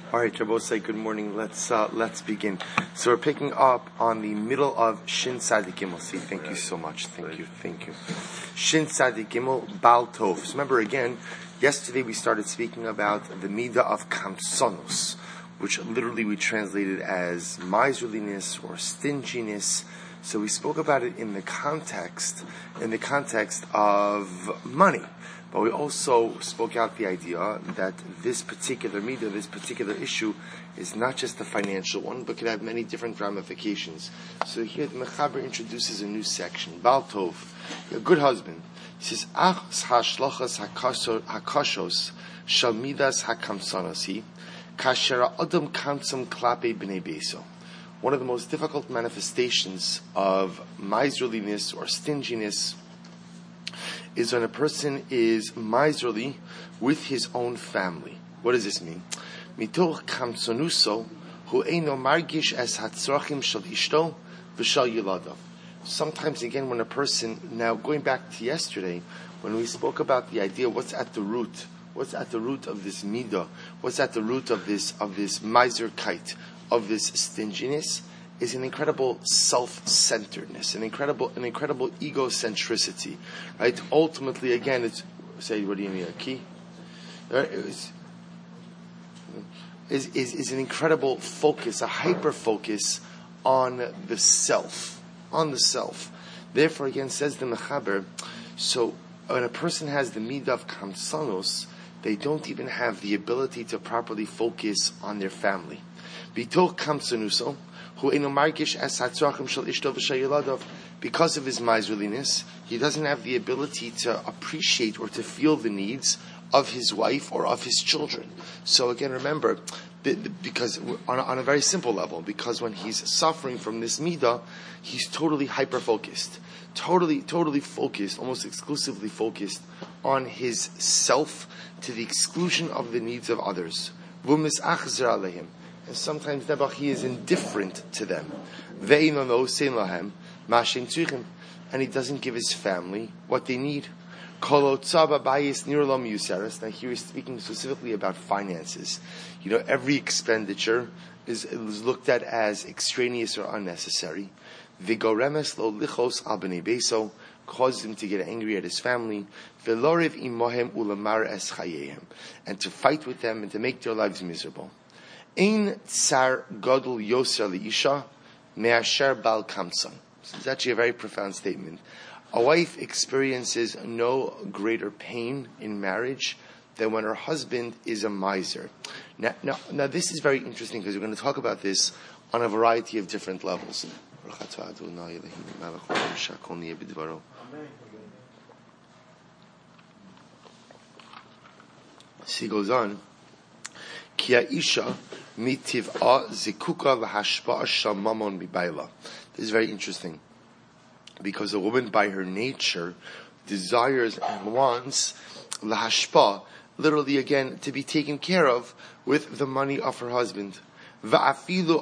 All right, Jabosai, good morning. Let's begin. So we're picking up on the middle of Shin Tzadik Gimel. See, thank you so much. Thank you. Shin Tzadik Gimel Bal Tov. So remember again, yesterday we started speaking about the midah of kamsonos, which literally we translated as miserliness or stinginess. So we spoke about it in the context of money. But we also spoke out the idea that this particular midah, this particular issue, is not just a financial one, but could have many different ramifications. So here the Mechaber introduces a new section, Bal Tov, a good husband. He says, Ach ha'shlachas ha'kashos shal midas ha'kamsanasi kasher adam kamsam klape b'nei beso. One of the most difficult manifestations of miserliness or stinginess is when a person is miserly with his own family. What does this mean? Mitoch kamsonuso hu eino margish es hatzrachim shel ishto v'shel yiladav. Sometimes again, when a person, now going back to yesterday, when we spoke about the idea, what's at the root of this midah, what's at the root of this miserkeit, of this stinginess, is an incredible self-centeredness, an incredible egocentricity, right? Ultimately, again, it's what do you need, a key? Is an incredible focus, a hyper focus on the self. Therefore, again, says the Mechaber, so when a person has the midah of kamsanos, they don't even have the ability to properly focus on their family. Bitoch kamsanuso, because of his miserliness, he doesn't have the ability to appreciate or to feel the needs of his wife or of his children. So again, remember, because on a very simple level, because when he's suffering from this midah, he's totally hyper-focused, totally focused, almost exclusively focused on his self to the exclusion of the needs of others. And sometimes he is indifferent to them. And he doesn't give his family what they need. Now here he's speaking specifically about finances. Every expenditure is looked at as extraneous or unnecessary. Causes him to get angry at his family, and to fight with them and to make their lives miserable. Ein tsar gadol yoser liisha me'asher bal kamsan. This is actually a very profound statement. A wife experiences no greater pain in marriage than when her husband is a miser. Now this is very interesting because we're going to talk about this on a variety of different levels. She goes on. This is very interesting because a woman by her nature desires and wants lahashpa, literally again to be taken care of with the money of her husband. Now what the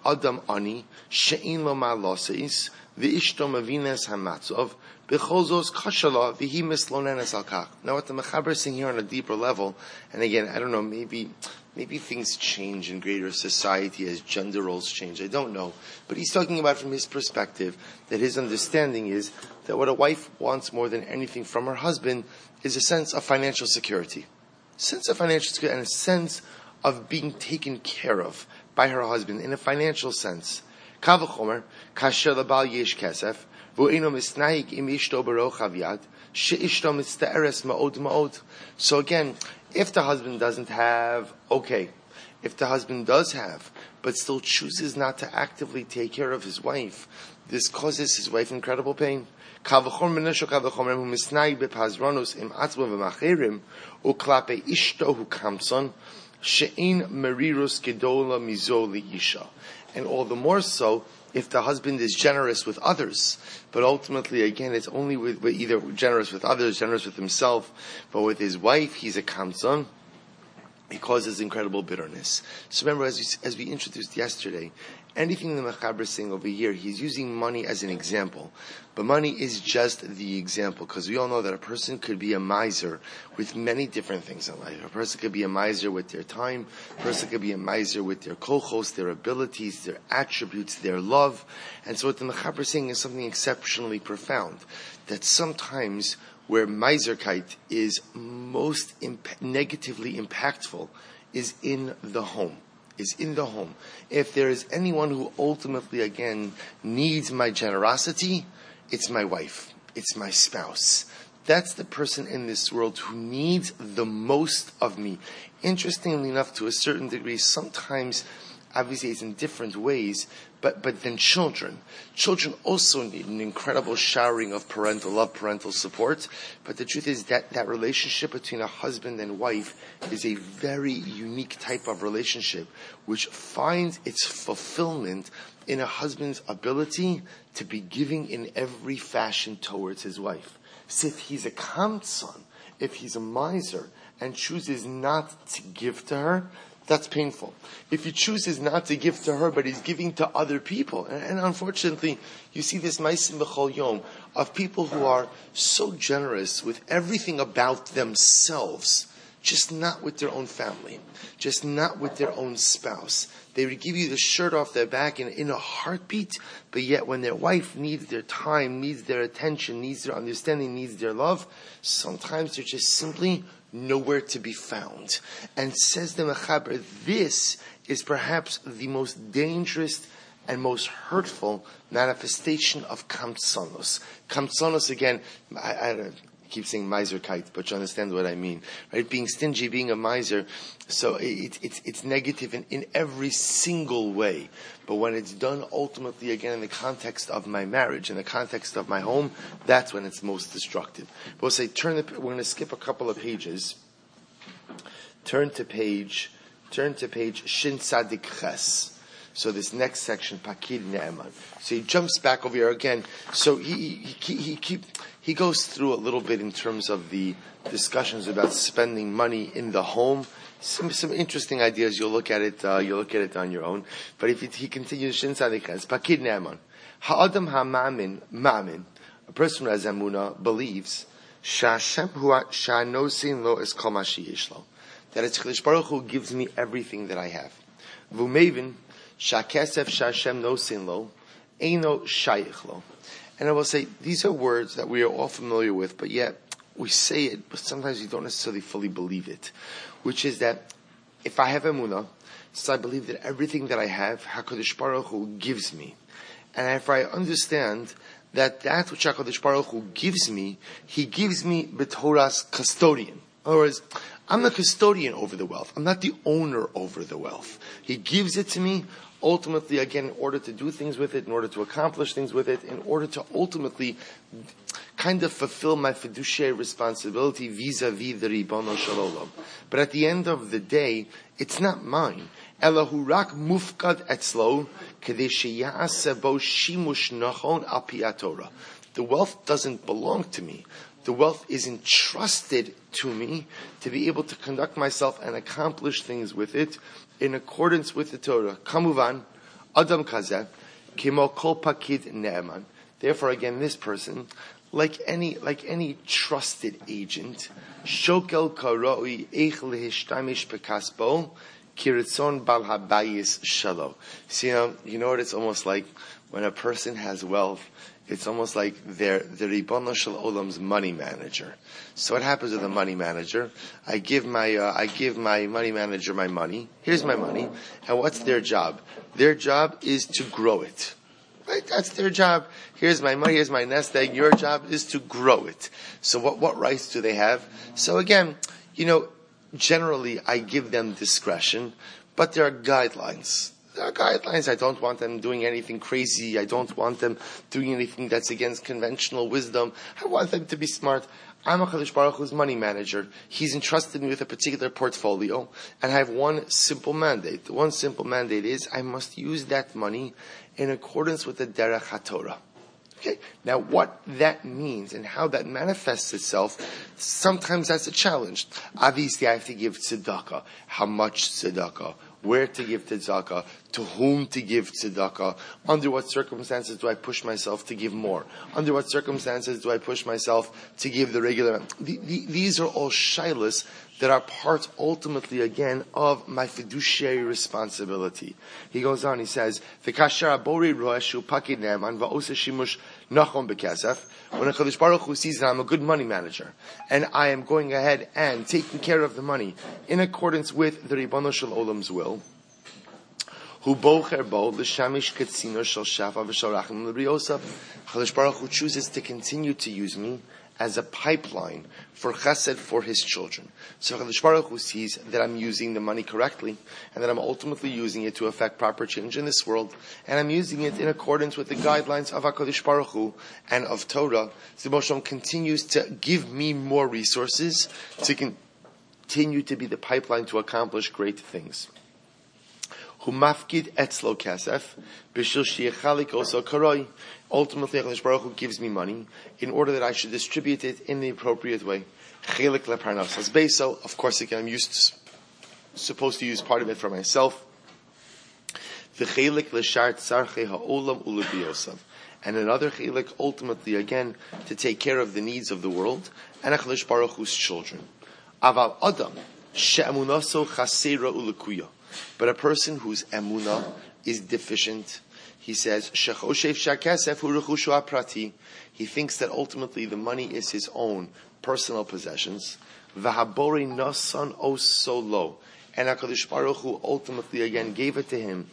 Mechaber is saying here on a deeper level, and again, I don't know, maybe things change in greater society as gender roles change. I don't know. But he's talking about from his perspective that his understanding is that what a wife wants more than anything from her husband is a sense of financial security. And a sense of being taken care of by her husband in a financial sense. Kavachomer, kasher labal yesh kesef, v'u'eno misnahik im ishto baroch aviad, she'ishto mitzte'eres ma'od ma'od. So again, if the husband doesn't have, okay. If the husband does have, but still chooses not to actively take care of his wife, this causes his wife incredible pain. Kavachor menesho kavachor hu misnai bepazronus im atzmo v'macherim uklape ishto hu kamson she'in merirus gedola mizo liisha. And all the more so if the husband is generous with others, but ultimately, again, it's only with either generous with others, generous with himself, but with his wife, he's a kamson. it causes incredible bitterness. So remember, as we introduced yesterday, anything the Mechaber is saying over here, he's using money as an example. But money is just the example, because we all know that a person could be a miser with many different things in life. A person could be a miser with their time. A person could be a miser with their kochos, their abilities, their attributes, their love. And so what the Mechaber is saying is something exceptionally profound. That sometimes where miserkeit is most negatively impactful is in the home. If there is anyone who ultimately, again, needs my generosity, it's my wife. It's my spouse. That's the person in this world who needs the most of me. Interestingly enough, to a certain degree, sometimes, obviously it's in different ways, but then children. Children also need an incredible showering of parental love, parental support. But the truth is that relationship between a husband and wife is a very unique type of relationship, which finds its fulfillment in a husband's ability to be giving in every fashion towards his wife. So if he's a kamtzon, if he's a miser, and chooses not to give to her, that's painful. If he chooses not to give to her, but he's giving to other people, and unfortunately, you see this ma'asim b'chol yom of people who are so generous with everything about themselves, just not with their own family, just not with their own spouse. They would give you the shirt off their back in a heartbeat, but yet when their wife needs their time, needs their attention, needs their understanding, needs their love, sometimes they're just simply nowhere to be found. And says the Mechaber, this is perhaps the most dangerous and most hurtful manifestation of kamtsonos. Kamtsonos, again, I keep saying miserkeit, but you understand what I mean, right? Being stingy, being a miser, so it's negative in every single way. But when it's done ultimately, again, in the context of my marriage, in the context of my home, that's when it's most destructive. We'll say, we're going to skip a couple of pages. Turn to page Shin Tzadik Ches. So this next section, Pakid Ne'eman. So he jumps back over here again. So he goes through a little bit in terms of the discussions about spending money in the home. Some interesting ideas. You'll look at it on your own. But he continues, Shin Tzadik Ches, Pakid Ne'eman. Ha'adam ha'ma'amin, a person who has emunah, believes, Sha'ashem sha'anosin lo es kol ma sheyesh lo, that it's Chilish Baruch who gives me everything that I have. V'umevin sha'kesef sha'ashem nosin lo eino shayich lo. And I will say, these are words that we are all familiar with, but yet we say it, but sometimes we don't necessarily fully believe it. Which is that if I have emunah, so I believe that everything that I have, HaKadosh Baruch Hu gives me. And if I understand that which HaKadosh Baruch Hu gives me, He gives me b'Torah's custodian. In other words, I'm the custodian over the wealth. I'm not the owner over the wealth. He gives it to me, ultimately, again, in order to do things with it, in order to accomplish things with it, in order to ultimately kind of fulfill my fiduciary responsibility vis-a-vis the Ribono Shel Olam. But at the end of the day, it's not mine. Elahu rak mufkad etzlo kedei sheya'aseh bo shimush nachon al pi haTorah. The wealth doesn't belong to me. The wealth is entrusted to me to be able to conduct myself and accomplish things with it in accordance with the Torah. Kamuvan, Adam Kazeh, Kimo Kol Pakid Ne'eman. Therefore, again, this person, like any trusted agent, Shokel Karoi Eich Lehishtaimish Pekasbo, Kiritzon Bal Habayis Shalo. See, you know what it's almost like when a person has wealth. It's almost like they're the Ribono Shel Olam's money manager. So what happens with a money manager? I give my money manager my money. Here's my money. And what's their job? Their job is to grow it. Right? That's their job. Here's my money, here's my nest egg. Your job is to grow it. So what rights do they have? So again, generally I give them discretion, but there are guidelines. There are guidelines. I don't want them doing anything crazy. I don't want them doing anything that's against conventional wisdom. I want them to be smart. I'm a HaKadosh Baruch Hu's money manager. He's entrusted me with a particular portfolio, and I have one simple mandate. The one simple mandate is I must use that money in accordance with the Derech HaTorah. Okay. Now, what that means and how that manifests itself, sometimes that's a challenge. Obviously, I have to give tzedakah. How much tzedakah? Where to give tzedakah? To whom to give tzedakah? Under what circumstances do I push myself to give more? Under what circumstances do I push myself to give the regular amount? These are all shilas that are part, ultimately, again, of my fiduciary responsibility. He goes on, he says, when a Kadosh Baruch Hu sees that I'm a good money manager, and I am going ahead and taking care of the money in accordance with the Ribono Shel Olam's will, Kadosh Baruch Hu chooses to continue to use me as a pipeline for chesed for his children. So Kadosh Baruch Hu sees that I'm using the money correctly, and that I'm ultimately using it to affect proper change in this world, and I'm using it in accordance with the guidelines of HaKadosh Baruch Hu and of Torah. So Moshe continues to give me more resources to continue to be the pipeline to accomplish great things. Hu mafkid etzlo kasef b'shil sheyechalik also karoi. Ultimately, HaKadosh Baruch Hu gives me money in order that I should distribute it in the appropriate way. Chelik leparnasas beiso. Of course, again, I'm supposed to use part of it for myself. V'chelik l'shar tzarchei ha'olam u'lebiyosav. And another chelik, ultimately, again, to take care of the needs of the world and HaKadosh Baruch Hu's children. Aval adam she'emunaso chasera u'lekuya. But a person whose emunah is deficient, he says, he thinks that ultimately the money is his own personal possessions. And HaKadosh Baruch Hu ultimately again gave it to him.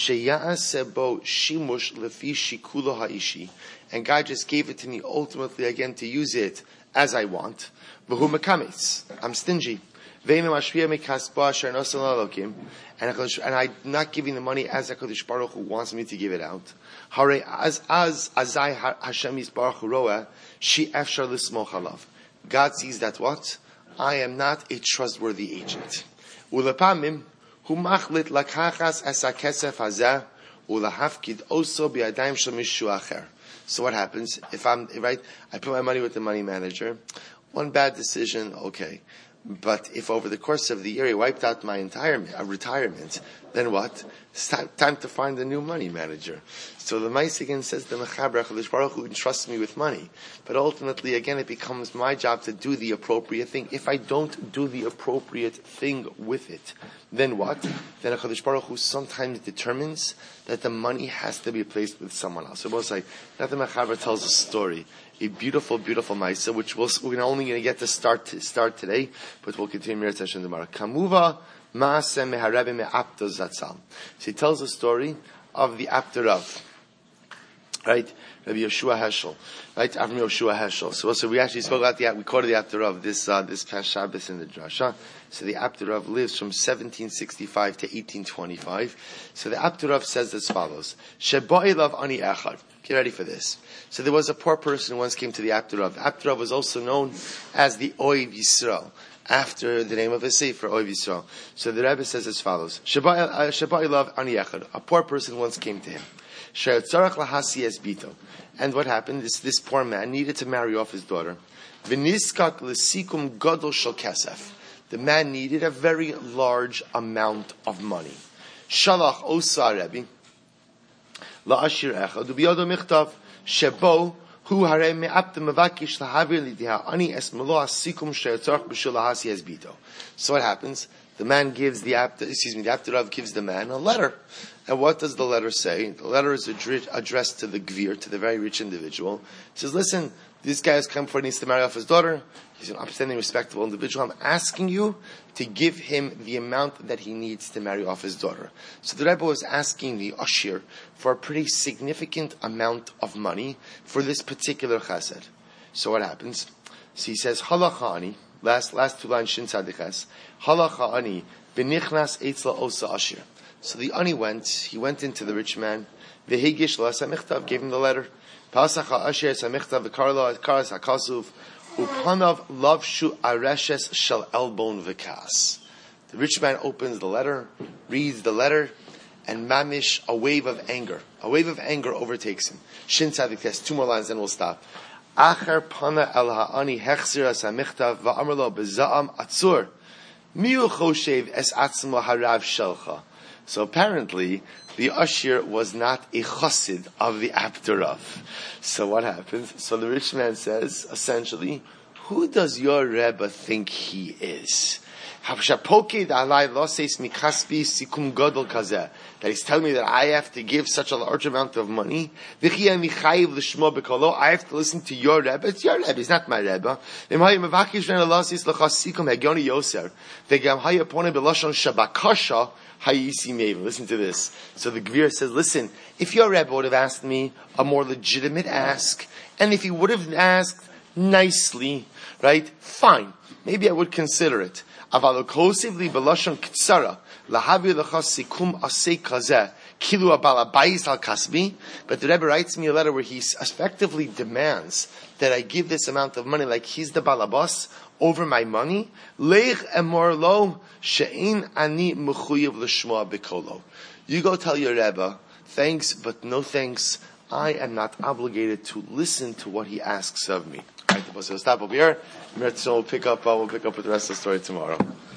And God just gave it to me ultimately again to use it as I want. I'm stingy. And I'm not giving the money as HaKadosh Baruch Hu wants me to give it out. God sees that what? I am not a trustworthy agent. So what happens? If I put my money with the money manager, one bad decision, okay. But if over the course of the year he wiped out my entire retirement, then what? It's time to find a new money manager. So the Maaseh again says the Mechaber HaKadosh Baruch Hu entrusts me with money. But ultimately, again, it becomes my job to do the appropriate thing. If I don't do the appropriate thing with it, then what? Then HaKadosh Baruch Hu sometimes determines that the money has to be placed with someone else. So both like that the Mechaber tells a story. A beautiful, beautiful Maaseh, which we're only going to get to start today, but we'll continue Mir Hashem tomorrow. Kamuva Maaseh Meharebe Me'apto Zatzal. So he tells a story of the Apter Rav, right? Rabbi Yoshua Heschel, right? Avram Yoshua Heschel. So we actually spoke about we quoted the Apter Rav this past Shabbos in the drasha. So the Apter Rav lives from 1765 to 1825. So the Apter Rav says as follows: Shebo'ilav ani echad. Get ready for this. So there was a poor person who once came to the Apter Rav. The Apter Rav was also known as the Oiv Yisrael, after the name of a sefer, Oiv Yisrael. So the Rebbe says as follows: Shebo'ilav ani echad. A poor person once came to him. She'otzarach lahasi es bito. And what happened? This poor man needed to marry off his daughter. V'niskak l'sikum gadol shel kesef. The man needed a very large amount of money. Shalach osa Rebbe la'ashir echad u'biyado michtav shebo hu harei me'apte mevakish lahavir lidiha ani es melo asikum she'otzarach b'shul lahasi es bito. So what happens? The man gives the Apter Rav gives the man a letter. And what does the letter say? The letter is addressed to the Gvir, to the very rich individual. It says, listen, this guy has come for, needs to marry off his daughter. He's an upstanding, respectable individual. I'm asking you to give him the amount that he needs to marry off his daughter. So the Rebbe was asking the Ashir for a pretty significant amount of money for this particular chesed. So what happens? So he says, Halacha ani, last two lines, Shin Tzadiches, Halacha ani, v'nichnas eitzla osa Ashir. So the ani he went into the rich man, v'higish la samichtav, gave him the letter, Pasacha Asher samichtav v'karla karas hakasuv, upanav lavshu areshes shel elbon v'kas. The rich man opens the letter, reads the letter, and mamish, a wave of anger. A wave of anger overtakes him. Shin Tzadik Tes, 2 more lines, then we'll stop. Acher pana el ha'ani hechzir as ha'michtav va'amar lo beza'am atzur. Miu choshev es atzmo harav shelcha. So apparently, the Ashir was not a chassid of the Abdurav. So what happens? So the rich man says, essentially, who does your Rebbe think he is? That he's telling me that I have to give such a large amount of money. I have to listen to your Rebbe. It's your Rebbe, it's not my Rebbe. Listen to this. So the Gvir says, listen, if your Rebbe would have asked me a more legitimate ask, and if he would have asked nicely, right, fine, maybe I would consider it. But the Rebbe writes me a letter where he effectively demands that I give this amount of money like he's the balabas over my money. Leich emor lo she'in ani mechuyev l'shmoa b'kolo. You go tell your Rebbe, thanks but no thanks. I am not obligated to listen to what he asks of me. All right, we'll stop over here. We'll pick up with the rest of the story tomorrow.